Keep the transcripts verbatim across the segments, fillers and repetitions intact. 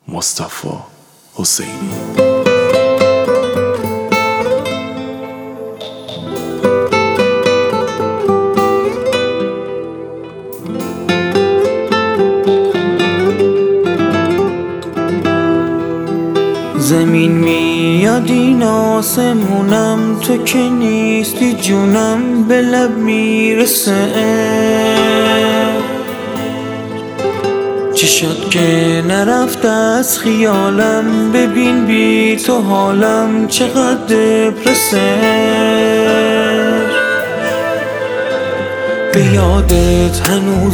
مصطفی حسینی. زمین میاد این آسمونم، تو که نیستی جونم به لب میرسه. چی شد که نرفت از خیالم، ببین بی تو حالم چقدر دپرسه. به یادت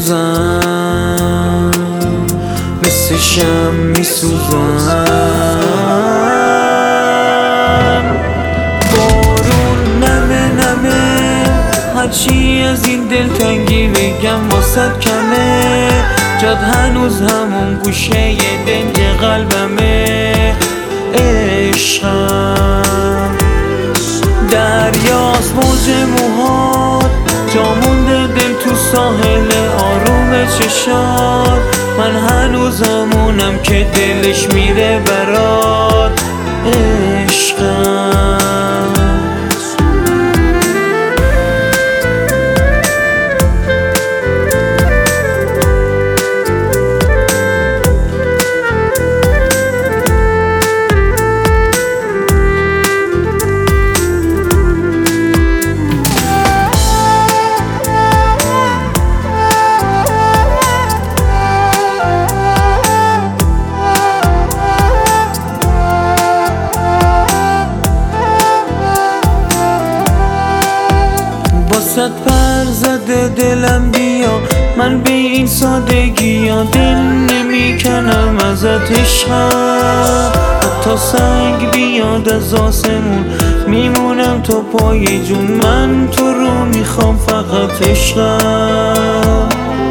هنوزم مثل شم میسوزم. بارون نمه نمه، هرچی از این دلتنگی بگم واسد کمه. جاد هنوز همون گوشه دنج قلبمه. عشقم دریاست موج موهات، جا مونده دل تو ساحل آروم چشات. من هنوز همونم که دلش میره برات. عشقم صد پر زده دلم بیا، من به این سادگی ها دل نمی کنم ازت عشقم. حتی سنگ بیاد از آسمون میمونم تو پای جون، من تو رو میخوام فقط عشقم.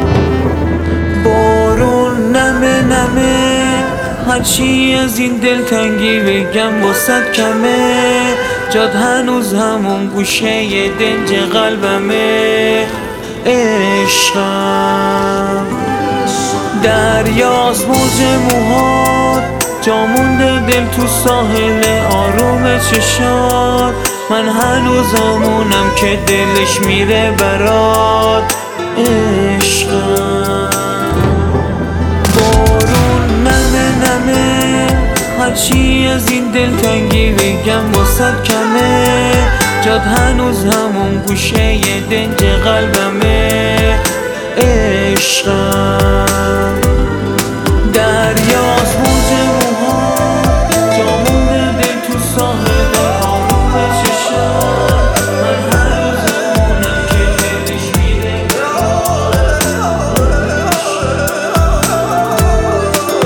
بارون نمه نمه، هرچی از این دلتنگی بگم واسد کمه. جاد هنوز همون گوشه دنج قلبمه. عشقم دریاست موج موهات، جا مونده دل تو ساحل آروم چشات. من هنوز همونم که دلش میره برات. عشقم بارون نمه نمه، هرچی از این دلتنگی بگم واسد کمه. جاد هنوز همون گوشه دنج قلبمه. عشقم دریاست موج موهات، جا مونده دل تو ساحل آروم چشات. من هنوز همونم که دلش میره برات.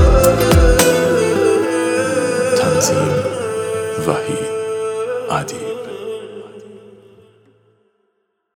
تنظیم وحید عدی.